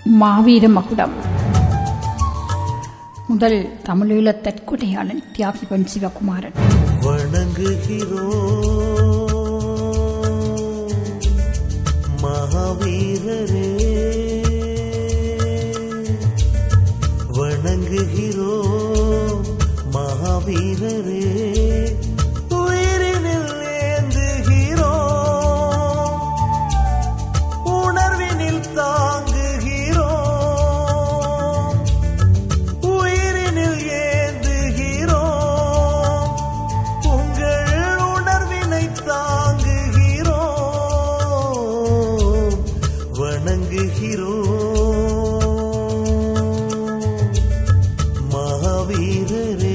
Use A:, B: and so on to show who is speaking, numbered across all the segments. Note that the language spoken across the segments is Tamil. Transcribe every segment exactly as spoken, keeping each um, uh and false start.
A: மாவீர மகுடம். முதல் தமிழீழ தற்கொலையாளன் தியாகி பொன் சிவகுமாரன்.
B: வணங்குகிறோம் மகாவீரரே, வணங்குகிறோம் மகாவீரரே, உயிரினில் ஏந்துகிறோம், உணர்வினில் தாங்குகிறோம், உயிரினில் ஏந்துகிறோம், உங்கள் உணர்வினை தாங்குகிறோம், வணங்குகிறோம் மகாவீரரே.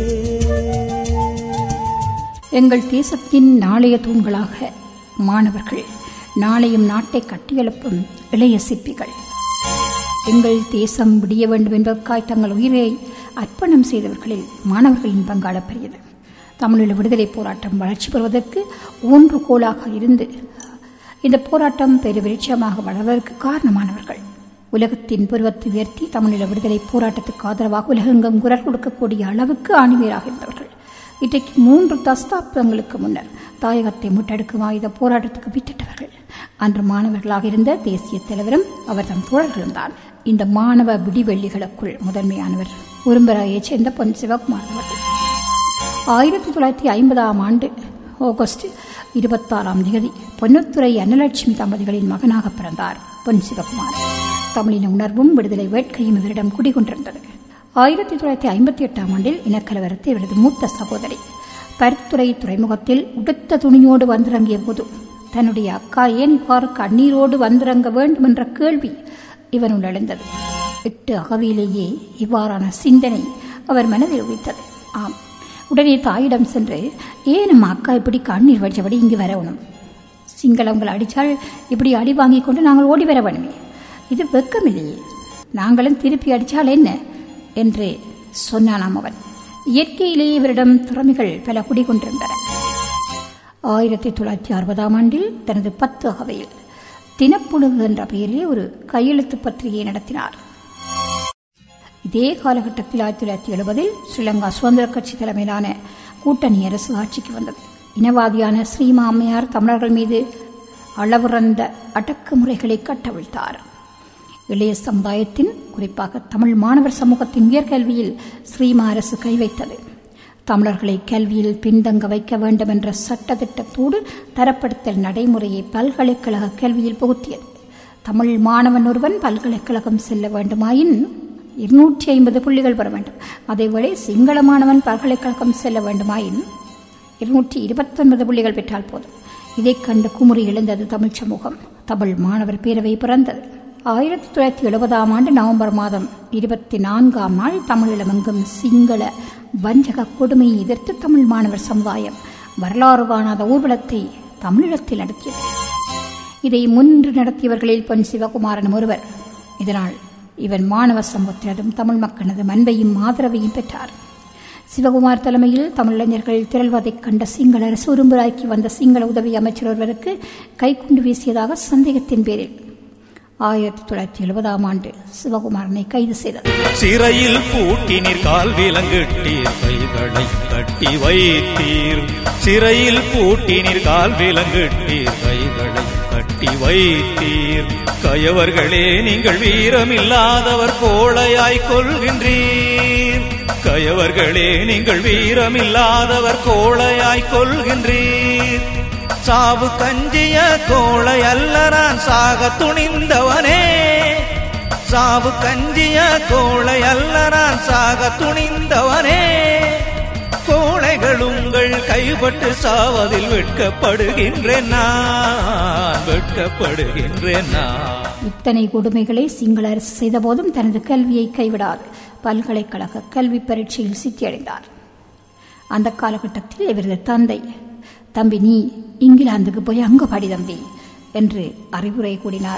A: எங்கள் தேசத்தின் நாளைய தூண்களாக மாணவர்கள், நாளையும் நாட்டை கட்டியெழுப்பும் இளைய சிற்பிகள். எங்கள் தேசம் விடிய வேண்டும் என்பதற்காய் தங்கள் உயிரை அர்ப்பணம் செய்தவர்களில் மாணவர்களின் பங்காள பெரியது. தமிழீழ விடுதலை போராட்டம் வளர்ச்சி பெறுவதற்கு ஒன்று கோலாக இருந்து இந்த போராட்டம் பெருவிருட்சமாக வளர்வதற்கு காரணமானவர்கள். உலகத்தின் பருவத்தை உயர்த்தி தமிழீழ விடுதலை போராட்டத்துக்கு ஆதரவாக உலகெங்கும் குரல் கொடுக்கக்கூடிய அளவுக்கு ஆணிவேராக இருந்தவர்கள். இன்றைக்கு மூன்று தசாப்தங்களுக்கு முன்னர் தாயகத்தை முட்டெடுக்கும் ஆயுத போராட்டத்துக்கு வித்திட்டவர்கள். அன்று மாணவர்களாக இருந்த தேசிய தலைவரும் அவர் தம் தோழர்களும் தான். இந்த மாணவ விடிவெள்ளிகளுக்குள் முதன்மையானவர் உரும்பராயைச் சேர்ந்த பொன் சிவகுமார் அவர்கள். ஆயிரத்தி தொள்ளாயிரத்தி ஐம்பதாம் ஆண்டு ஆகஸ்ட் இருபத்தாறாம் தேதி பொன்னுத்துறை அன்னலட்சுமி தம்பதிகளின் மகனாக பிறந்தார் பொன் சிவகுமார். தமிழின உணர்வும் விடுதலை வேட்கையும் இவரிடம் குடிகொண்டிருந்தது. ஆயிரத்தி தொள்ளாயிரத்தி ஐம்பத்தி எட்டாம் ஆண்டில் இனக்கலவரத்தை இவரது மூத்த சகோதரி பருத்துறை துறைமுகத்தில் உடுத்த துணியோடு வந்திறங்கிய போது தன்னுடைய அக்கா ஏன் இவ்வாறு கண்ணீரோடு வந்திறங்க வேண்டும் என்ற கேள்வி இவனுள் எழுந்தது. எட்டு அகவியிலேயே இவ்வாறான சிந்தனை அவர் மனதில் உதித்தது. ஆம், உடனே தாயிடம் சென்று, ஏன் நம்ம அக்கா இப்படி கண்ணீர் வடிச்சபடி இங்கு வரணும்? சிங்களவங்களை அடித்தால் இப்படி அடி வாங்கி கொண்டு நாங்கள் ஓடி வர வேணுமே, இது வெக்கமில்லையே, நாங்களும் திருப்பி அடித்தால் என்ன என்று சொன்னானாம் அவன். இயற்கையிலேயே இவரிடம் திறமைகள் பல குடிகொண்டிருந்தன. ஆயிரத்தி தொள்ளாயிரத்தி அறுபதாம் ஆண்டில் தனது பத்து அகவையில் தினப்புழுகு என்ற பெயரிலே ஒரு கையெழுத்து பத்திரிகையை நடத்தினார். இதே காலகட்டத்தில் ஆயிரத்தி தொள்ளாயிரத்தி எழுபதில் ஸ்ரீலங்கா சுதந்திர கட்சி தலைமையிலான கூட்டணி அரசு ஆட்சிக்கு வந்தது. இனவாதியான ஸ்ரீமா அம்மையார் தமிழர்கள் மீது அளவுறந்த அடக்குமுறைகளை கட்டவிழ்த்தார். இளைய சமுதாயத்தின், குறிப்பாக தமிழ் மாணவர் சமூகத்தின் உயர்கல்வியில் ஸ்ரீமா அரசு கை வைத்தது. தமிழர்களை கல்வியில் பின்தங்க வைக்க வேண்டும் என்ற சட்டத்திட்டத்தோடு தரப்படுத்தல் நடைமுறையை பல்கலைக்கழக கல்வியில் புகுத்தியது. தமிழ் மாணவன் ஒருவன் பல்கலைக்கழகம் செல்ல வேண்டுமாயின் இருநூற்றி ஐம்பது புள்ளிகள் பெற வேண்டும். அதேவேளை சிங்கள மாணவன் பல்கலைக்கழகம் செல்ல வேண்டுமாயின் இருநூற்றி இருபத்தி ஒன்பது புள்ளிகள் பெற்றால் போதும். இதை கண்டு குமுறி எழுந்தது தமிழ் சமூகம். தமிழ் மாணவர் பேரவை பிறந்தது. ஆயிரத்தி தொள்ளாயிரத்தி எழுபதாம் ஆண்டு நவம்பர் மாதம் இருபத்தி நான்காம் நாள் தமிழீழமெங்கும் சிங்கள வஞ்சக கொடுமையை எதிர்த்து தமிழ் மாணவர் சமுதாயம் வரலாறு காணாத ஊர்வலத்தை தமிழீழத்தில் நடத்தியது. இதை முன்னின்று நடத்தியவர்களில் பொன் சிவகுமாரன் ஒருவர். இதனால் இவன் மாணவ சமூகத்தினதும் தமிழ் மக்களதும் அன்பையும் ஆதரவையும் பெற்றார். சிவகுமார் தலைமையில் தமிழிளைஞர்கள் திரள்வதைக் கண்ட சிங்கள அரசு உரும்புராய்க்கு வந்த சிங்கள உதவி அமைச்சர் ஒருவருக்கு கைக்குண்டு வீசியதாக சந்தேகத்தின் பேரில் ஆயிரத்தி தொள்ளாயிரத்தி எழுபதாம் ஆண்டு சிவகுமாரனை கைது செய்தது.
C: சிறையில் பூட்டினீர், கால் விலங்கிட்டீர், கைகளை கட்டி வைத்தீர். சிறையில் பூட்டினீர், கால் விலங்கிட்டீர், கைகளை கட்டி வைத்தீர். கயவர்களே, நீங்கள் வீரமில்லாதவர் கோழையாய் கொள்கின்றீர். கயவர்களே, நீங்கள் வீரமில்லாதவர் கோழையாய் கொள்கின்றீர். சாவு கஞ்சிய கோளை அல்ல நான் சாக துணிந்தவனே. சாவு கஞ்சிய கோளை அல்ல நான் சாக துணிந்தவனே. கோளைகள் உங்கள் கைப்பட்டு சாவதில் வெட்கப்படுகின்றேன் நான், வெட்கப்படுகின்றேன் நான்.
A: இத்தனை கொடுமைகளை சிங்கள அரசு செய்த போதும் தனது கல்வியை கைவிடாது பல்கலைக்கழக கல்வி பரீட்சையில் சித்தியடைந்தார். அந்த காலகட்டத்தில் இவரது தந்தை, தம்பி நீ இங்கிலாந்துக்கு போய் அங்க பாடி தம்பி என்று அறிவுரை கூறினார்.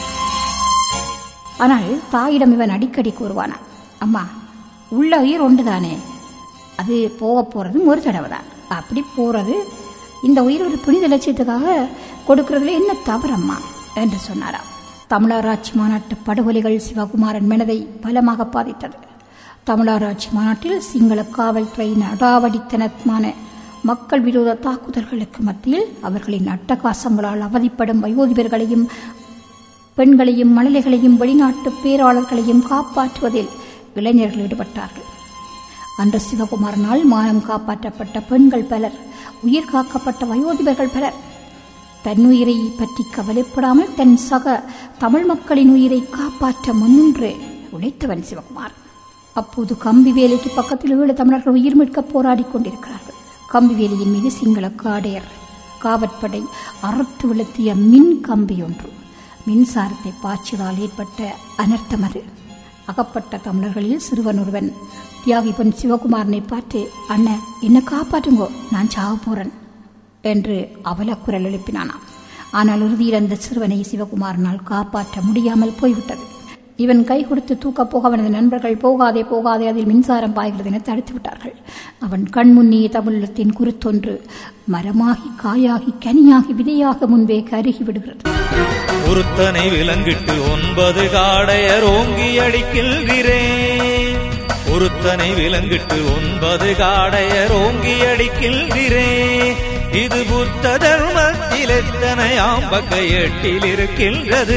A: ஆனால் தாயிடம் இவன் அடிக்கடி கூறுவானா, அம்மா உள்ள உயிர் ஒன்றுதானே, அது போக போறதும் ஒரு தடவை தான், அப்படி போறது இந்த உயிர் ஒரு புனித லட்சியத்துக்காக கொடுக்கறதுல என்ன தவறம்மா என்று சொன்னாராம். தமிழராட்சி மாநாட்டு படுகொலைகள் சிவகுமாரன் மனதை பலமாக பாதித்தது. தமிழராட்சி மாநாட்டில் சிங்கள காவல்துறையின் அடாவடித்தனமான மக்கள் விரோத தாக்குதல்களுக்கு மத்தியில் அவர்களின் அட்டகாசங்களால் அவதிப்படும் வயோதிபர்களையும் பெண்களையும் மழலைகளையும் வெளிநாட்டு பேராளர்களையும் காப்பாற்றுவதில் இளைஞர்கள் ஈடுபட்டார்கள். அன்று சிவகுமாரனால் மானம் காப்பாற்றப்பட்ட பெண்கள் பலர், உயிர் காக்கப்பட்ட வயோதிபர்கள் பலர். தன்னுயிரை பற்றி கவலைப்படாமல் தன் சக தமிழ் மக்களின் உயிரை காப்பாற்ற முன்னின்று உழைத்தவன் சிவகுமார். அப்போது கம்பி வேலைக்கு பக்கத்தில் ஏழு தமிழர்கள் உயிர் மீட்க போராடி கொண்டிருக்கிறார்கள். கம்பி வேலையின் மீது சிங்கள காடையர் காவற்படை அறுத்து விழுத்திய மின் கம்பி ஒன்று மின்சாரத்தை பாய்ச்சதால் ஏற்பட்ட அனர்த்தம் அது. அகப்பட்ட தமிழர்களில் சிறுவன் ஒருவன் தியாகி பொன் சிவகுமாரனை பார்த்து, அண்ணன் என்ன காப்பாற்றுங்கோ, நான் சாக போறேன் என்று அவலக்குரல் எழுப்பினானாம். ஆனால் இறுதியில் அந்த சிறுவனை சிவகுமாரனால் காப்பாற்ற முடியாமல் போய்விட்டது. இவன் கை கொடுத்து தூக்கப் போக அவனது நண்பர்கள் போகாதே போகாதே அதில் மின்சாரம் பாய்கிறது என தடுத்து விட்டார்கள். அவன் கண்முன்னே தமிழத்தின் குருத்தொன்று மரமாகி காயாகி கனியாகி விதையாக முன்பே கருகி விடுகிறது.
C: ஒருத்தனை விலங்கிட்டு ஒன்பது காடையர் ஓங்கி அடிக்கின்றேன். ஒருத்தனை விலங்கிட்டு ஒன்பது காடையர் ஓங்கி அடிக்கின்றேன். இது புத்த தர்மத்தில் எத்தனையாம் பக்க எட்டில் இருக்கின்றது,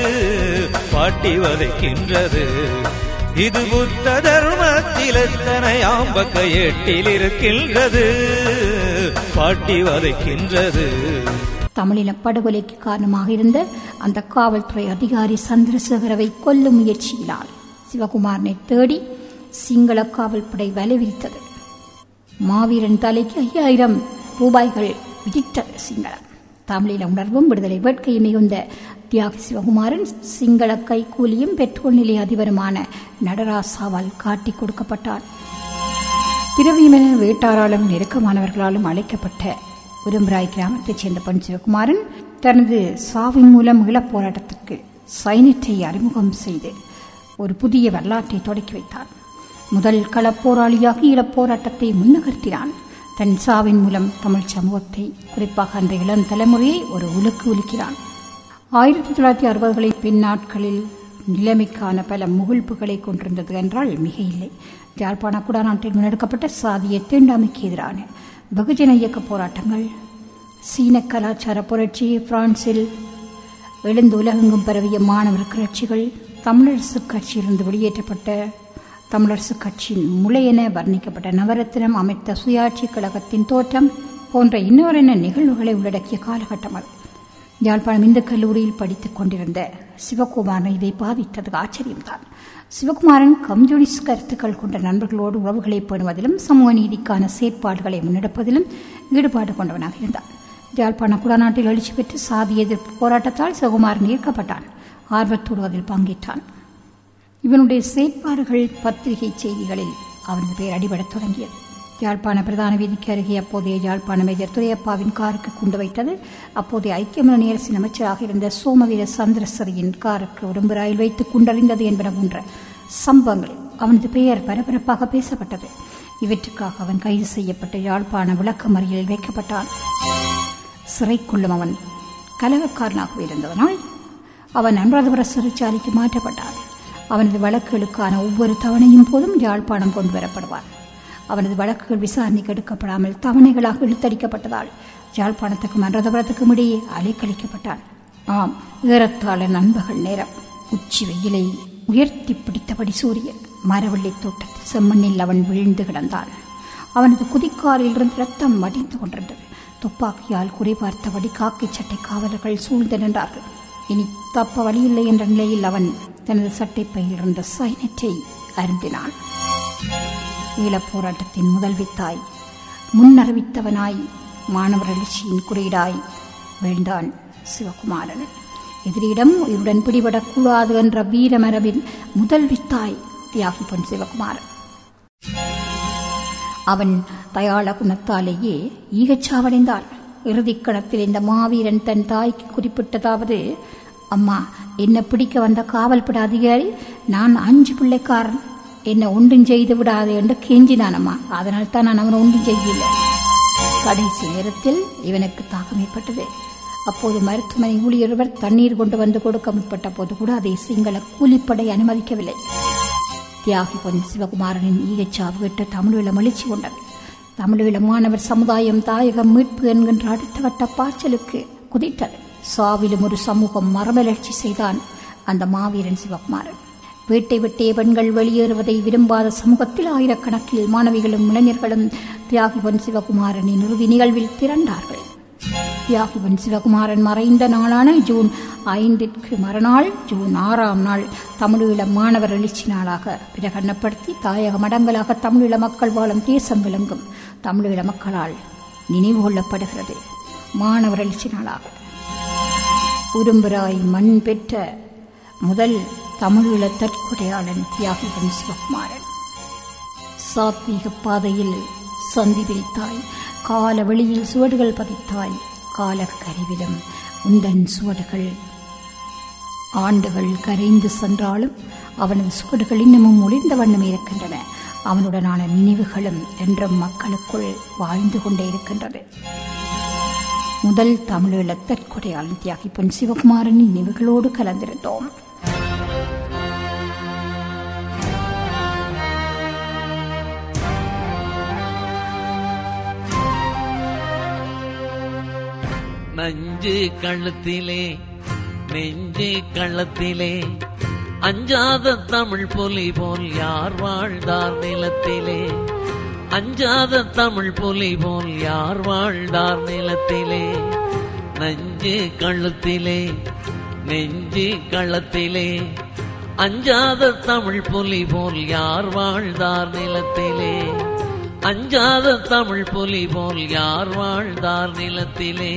C: பாட்டி வதைக்கின்றது. இது புத்த தர்மத்தில் எத்தனையாம் பக்க எட்டில் இருக்கின்றது, பாட்டி வதைக்கின்றது.
A: தமிழின படுகொலைக்கு காரணமாக இருந்த அந்த காவல்துறை அதிகாரி சந்திரசேகரவை கொல்லும் முயற்சியினால் சிவகுமாரனை தேடி சிங்கள காவல்படை வலை விரித்தது. மாவீரன் தலைக்கு ஐயாயிரம் ரூபாய்கள் விதித்தது சிங்களம். தமிழின உணர்வும் விடுதலை வேட்கையும் மிகுந்த தியாகி சிவகுமாரன் சிங்கள கைக்கூலியும் பெட்ரோல் நிலைய அதிபருமான நடராசாவால் காட்டிக் கொடுக்கப்பட்டார். பிறவியமென வேட்டாராலும் நெருக்கமானவர்களாலும் அழைக்கப்பட்ட உரும்பராய் கிராமத்தைச் சேர்ந்த பொன் சிவகுமாரன் தனது சாவின் மூலம் ஈழப் போராட்டத்திற்கு சைனிட்டை அறிமுகம் செய்து ஒரு புதிய வரலாற்றை தொடக்கி வைத்தார். முதல் களப்போராளியாக ஈழப் போராட்டத்தை முன்னகர்த்தினான். தன் சாவின் மூலம் தமிழ் சமூகத்தை, குறிப்பாக அந்த இளம் தலைமுறையை ஒரு உலுக்கு உலுக்கிறான். ஆயிரத்தி தொள்ளாயிரத்தி அறுபதுகளின் பின்னாட்களில் நிலைமைக்கான பல முகிழ்ப்புகளை கொண்டிருந்தது என்றால் மிக இல்லை. யாழ்ப்பாண குடாநாட்டில் முன்னெடுக்கப்பட்ட சாதிய தீண்டாமைக்கு எதிரான வெகுஜன இயக்க போராட்டங்கள், சீன கலாச்சார புரட்சி, பிரான்சில் எழுந்து உலகெங்கும் பரவிய மாணவர் கிளர்ச்சிகள், தமிழரசு கட்சியிலிருந்து வெளியேற்றப்பட்ட தமிழரசு கட்சியின் முளையென வர்ணிக்கப்பட்ட நவரத்தினம் அமைத்த சுயாட்சி கழகத்தின் தோற்றம் போன்ற இன்னொரு நிகழ்வுகளை உள்ளடக்கிய காலகட்டம் அது. யாழ்ப்பாணம் இந்து கல்லூரியில் படித்துக் கொண்டிருந்த சிவகுமாரன் இதை பாதித்தது ஆச்சரியம்தான். சிவகுமாரன் கம்யூனிஸ்ட் கருத்துக்கள் கொண்ட நண்பர்களோடு உறவுகளை பேணுவதிலும் சமூக நீதிக்கான செயற்பாடுகளை முன்னெடுப்பதிலும் ஈடுபாடு கொண்டவனாக இருந்தான். யாழ்ப்பாண குடாநாட்டில் எழுச்சி பெற்று சாதி எதிர்ப்பு போராட்டத்தால் சிவகுமாரன் ஈர்க்கப்பட்டான். ஆர்வத்தோடு அதில் பங்கேற்றான். இவனுடைய செயற்பாடுகள் பத்திரிகை செய்திகளில் அவனது பெயர் அடிபடத் தொடங்கியது. யாழ்ப்பாண பிரதான வீதிக்கு அருகே அப்போதைய யாழ்ப்பாண மேஜர் துரையப்பாவின் காருக்கு குண்டு வைத்தது. அப்போதைய ஐக்கிய முன்னணி அரசின் அமைச்சராக இருந்த சோமவீர சந்திரசரியின் காருக்கு உடம்புராயில் வைத்து குண்டறிந்தது என்பன போன்ற சம்பவங்கள் அவனது பெயர் பரபரப்பாக பேசப்பட்டது. இவற்றுக்காக அவன் கைது செய்யப்பட்டு யாழ்ப்பாண விளக்கமறியலில் வைக்கப்பட்டான். சிறைக்குள்ளும் அவன் கலகக்காரனாகவே இருந்ததனால் அவன் அனுராதபுர சிறைச்சாலைக்கு மாற்றப்பட்டான். அவனது வழக்குகளுக்கான ஒவ்வொரு தவணையும் போதும் யாழ்ப்பாணம் கொண்டு வரப்படுவான். அவனது வழக்குகள் விசாரணைக்கு எடுக்கப்படாமல் தவணைகளாக இழுத்தடிக்கப்பட்டதால் யாழ்ப்பாணத்துக்கும் அனுராதபுரத்துக்கும் இடையே அலைக்கழிக்கப்பட்டான். ஆம், ஏறத்தாழ நண்பகல் நேரம். உச்சி வெயிலை உயர்த்தி பிடித்தபடி சூரியன் மரவள்ளி தோட்டத்தில் செம்மண்ணில் அவன் விழுந்து கிடந்தான். அவனது குதிக்காலில் இருந்து ரத்தம் வடிந்து கொண்டிருந்தது. துப்பாக்கியால் குறிபார்த்தபடி காக்கி சட்டை காவலர்கள் சூழ்ந்து நின்றார்கள். இனி தப்ப வழியில்லை என்ற நிலையில் அவன் தனது சட்டைப்பையில் இருந்த சைனத்தை அருந்தினான். ஈழப் போராட்டத்தின் முதல் வித்தாய், முன்னறிவித்தவனாய், மாணவர் எழுச்சியின் குறியீடாய் வீழ்ந்தான் சிவகுமாரன். எதிரியிடம் உயிருடன் பிடிபடக்கூடாது என்ற வீரமரபின் முதல் வித்தாய் தியாகி பொன் சிவகுமாரன். அவன் தயாள குணத்தாலேயே ஈகச்சாவடைந்தான். இறுதிக்கணத்தில் இந்த மாவீரன் தன் தாய்க்கு குறிப்பிட்டதாவது, அம்மா, என்னை பிடிக்க வந்த காவல்பட அதிகாரி நான் அஞ்சு பிள்ளைக்காரன், என்னை ஒன்றும் செய்து விடாது என்று கெஞ்சினான் அம்மா. அதனால் தான் நான் அவனை ஒன்றும் செய்யல. கடைசி நேரத்தில் இவனுக்கு தாகம் ஏற்பட்டது. அப்போது மருத்துவமனை ஊழியர் தண்ணீர் கொண்டு வந்து கொடுக்க முற்பட்ட போது கூட அதை சிங்கள கூலிப்படை அனுமதிக்கவில்லை. தியாகி பொன் சிவகுமாரனின் ஈகச்சாவு கேட்டு தமிழீழ மகிழ்ச்சி கொண்டது. தமிழீழ மாணவர் சமுதாயம் தாயகம் மீட்பு என்கின்ற அடுத்த கட்ட பாய்ச்சலுக்கு குதித்தது. சாவிலும் ஒரு சமூகம் மரமலர்ச்சி செய்தான் அந்த மாவீரன் சிவகுமாரன். வீட்டை விட்டே பெண்கள் வெளியேறுவதை விரும்பாத சமூகத்தில் ஆயிரக்கணக்கில் மாணவிகளும் இளைஞர்களும் தியாகி பொன் சிவகுமாரனின் இறுதி நிகழ்வில் திரண்டார்கள். தியாகி பொன் சிவகுமாரன் மறைந்த நாளான ஜூன் ஐந்திற்கு மறுநாள் ஜூன் ஆறாம் நாள் தமிழீழ மாணவர் எழுச்சி நாளாக பிரகடனப்படுத்தி தாயக மடங்களாக தமிழீழ மக்கள் வாழும் தேசம் விளங்கும் தமிழீழ மக்களால் நினைவு கொள்ளப்படுகிறது. மாணவர் எழுச்சி நாளாக உரும்புராய் மண் பெற்ற முதல் தமிழீழ தற்கொடையாளன் தியாகி பொன் சிவகுமாரன். சாத்வீக பாதையில் சந்தி பிரித்தாய், கால வெளியில் சுவடுகள் பதித்தாய், காலக்கருவிலும் உந்தன் சுவடுகள் ஆண்டுகள் கரைந்து சென்றாலும் அவனது சுவடுகள் இன்னமும் ஒளிர்ந்த வண்ணம் இருக்கின்றன. அவனுடனான நினைவுகளும் என்றும் மக்களுக்குள் வாழ்ந்து கொண்டே இருக்கின்றது. முதல் தமிழீழ தற்கொடையாளன் தியாகி பொன் சிவகுமாரனின் நினைவுகளோடு கலந்திருந்தோம்.
D: நஞ்சு கழுத்திலே நெஞ்சு கள்ளத்திலே அஞ்சாத தமிழ் புலி போல் யார் வாழ்ந்தார் நிலத்திலே. அஞ்சாத தமிழ் புலி போல் யார் வாழ்ந்தார் நிலத்திலே. நஞ்சு கழுத்திலே நெஞ்சு கள்ளத்திலே அஞ்சாத தமிழ் புலி போல் யார் வாழ்ந்தார் நிலத்திலே. அஞ்சாத தமிழ் புலி போல் யார் வாழ்ந்தார் நிலத்திலே.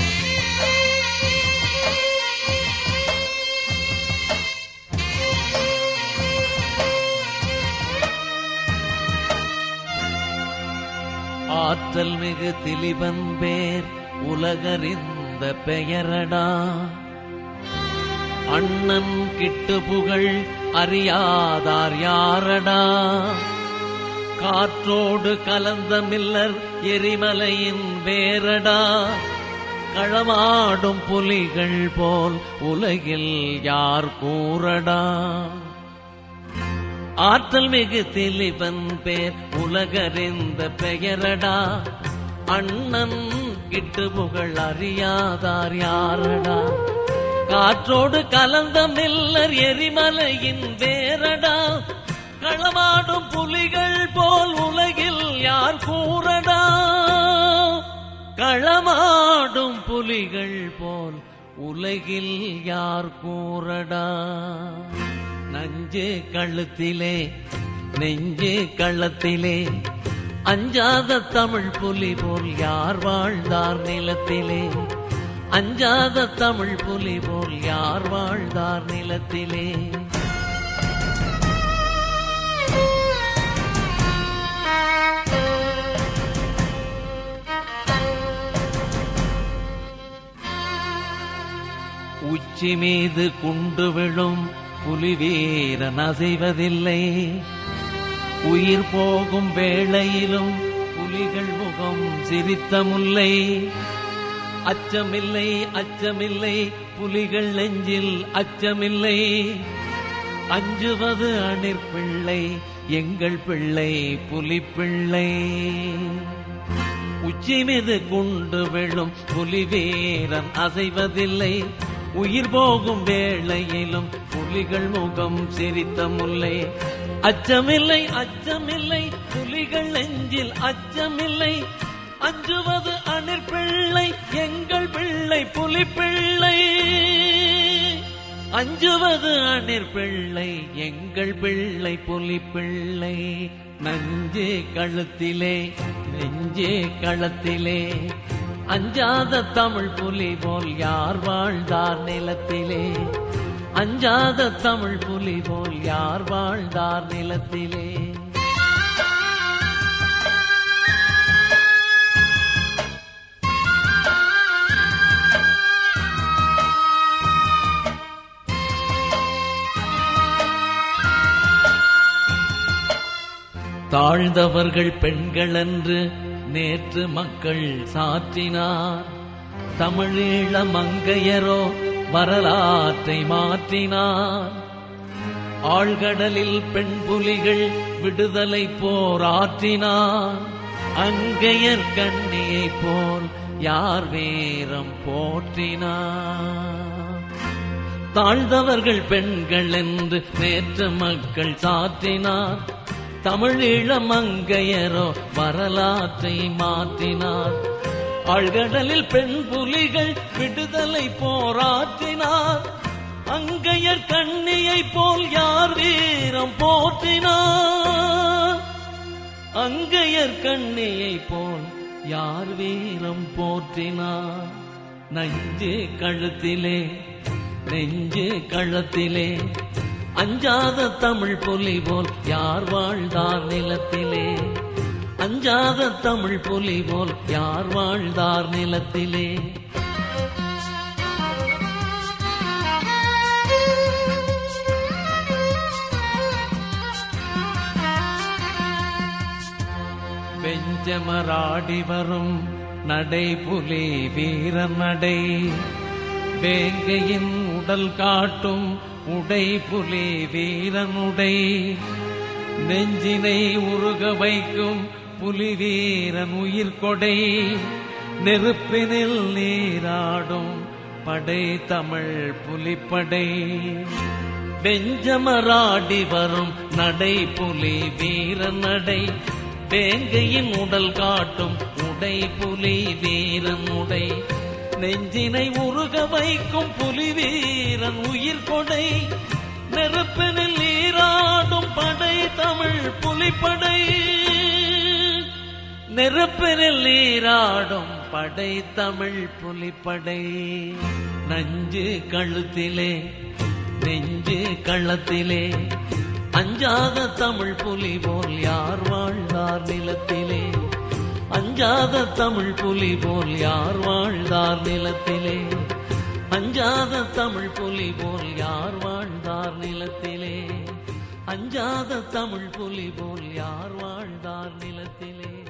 D: ஆற்றல் மிகு திலிபன் பேர் உலகறிந்த பெயரடா. அண்ணன் கிட்டு புகழ் அறியாதார் யாரடா. காற்றோடு கலந்த மில்லர் எரிமலையின் வேரடா. களமாடும் புலிகள் போல் உலகில் யார் கூறடா. ஆற்றல் மிகு திலிபன் பேர் உலகறிந்த பெயரடா. அண்ணன் கிட்டு புகழ் அறியாதார் யாரடா. காற்றோடு கலந்த மில்லர் எரிமலையின் வேரடா. களமாடும் புலிகள் போல் உலகில் யார் கூறடா. களமாடும் புலிகள் போல் உலகில் யார் கூறடா. நஞ்சு கழுத்திலே நெஞ்சு கள்ளத்திலே அஞ்சாத தமிழ் புலி போல் யார் வாழ்ந்தார் நிலத்திலே. அஞ்சாத தமிழ் புலி போல் யார் வாழ்ந்தார் நிலத்திலே. உச்சி மீது குண்டு விழும் புலிவீரன் அசைவதில்லை. உயிர் போகும் வேளையிலும் புலிகள் முகம் சிரித்த முல்லை. அச்சமில்லை அச்சமில்லை புலிகள் நெஞ்சில் அச்சமில்லை. அஞ்சுவது அணிற் பிள்ளை எங்கள் பிள்ளை புலிப்பிள்ளை. உச்சி மீது குண்டு விழும் புலிவீரன் அசைவதில்லை. உயிர் போகும் வேளையிலும் புலிகள் முகம் சிரித்த முல்லை. அச்சமில்லை அச்சமில்லை புலிகள் நெஞ்சில் அச்சமில்லை. அஞ்சுவது அணிற் பிள்ளை எங்கள் பிள்ளை புலிப்பிள்ளை. அஞ்சுவது அணிற் பிள்ளை எங்கள் பிள்ளை புலிப்பிள்ளை. நஞ்சே கழுத்திலே நெஞ்சே களத்திலே அஞ்சாத தமிழ் புலி போல் யார் வாழ்ந்தார் நிலத்திலே. அஞ்சாத தமிழ் புலி போல் யார் வாழ்ந்தார் நிலத்திலே. தாழ்ந்தவர்கள் பெண்கள் என்று நேற்று மக்கள் சாற்றினார். தமிழீழ மங்கையரோ வரலாற்றை மாற்றினார். ஆழ்கடலில் பெண் புலிகள் விடுதலை போராற்றினார். அங்கையர் கண்ணியை போல் யார் வீரம் போற்றினார். தாழ்ந்தவர்கள் பெண்கள் என்று நேற்ற மக்கள் சாற்றினார். தமிழீழ மங்கையரோ வரலாற்றை மாற்றினார். ஆழ்கடலில் பெண் புலிகள் விடுதலை போராற்றினார். அங்கையர் கண்ணியை போல் யார் வீரம் போற்றினார். அங்கையர் கண்ணியை போல் யார் வீரம் போற்றினார். நெஞ்சே கழுத்திலே நெஞ்சே களத்திலே அஞ்சாத தமிழ் புலி போல் யார் வாழ்ந்தார் நிலத்திலே. அஞ்சாத தமிழ் புலி போல் யார் வாழ்ந்தார் நிலத்திலே. வெஞ்சமராடி வரும் நடை புலி வீர நடை. வேங்கையின் உடல் காட்டும் உடை புலி வீரனுடை. நெஞ்சினை உருக வைக்கும் புலி வீரன் உயிர் கொடை. நெருப்பினில் நீராடும் படை தமிழ் புலிப்படை. வெஞ்சமராடி வரும் நடை புலி வீர நடை. வேங்கையின் உடல் காட்டும் உடை புலி வீரன் உடை. நெஞ்சினை உருக வைக்கும் புலி வீரன் உயிர் கொடை. நெருப்பினில் நீராடும் படை தமிழ் புலிப்படை. நெருப்பினில் நீராடும் படை தமிழ் புலிப்படை. நஞ்சு கழுத்திலே நெஞ்சு களத்திலே அஞ்சாத தமிழ் புலி போல் யார் வாழ்ந்தார் நிலத்திலே. அஞ்சாத தமிழ் புலி போல் யார் வாழ்ந்தார் நிலத்திலே. அஞ்சாத தமிழ் புலி போல் யார் வாழ்ந்தார் நிலத்திலே. அஞ்சாத தமிழ் புலி போல் யார் வாழ்ந்தார் நிலத்திலே.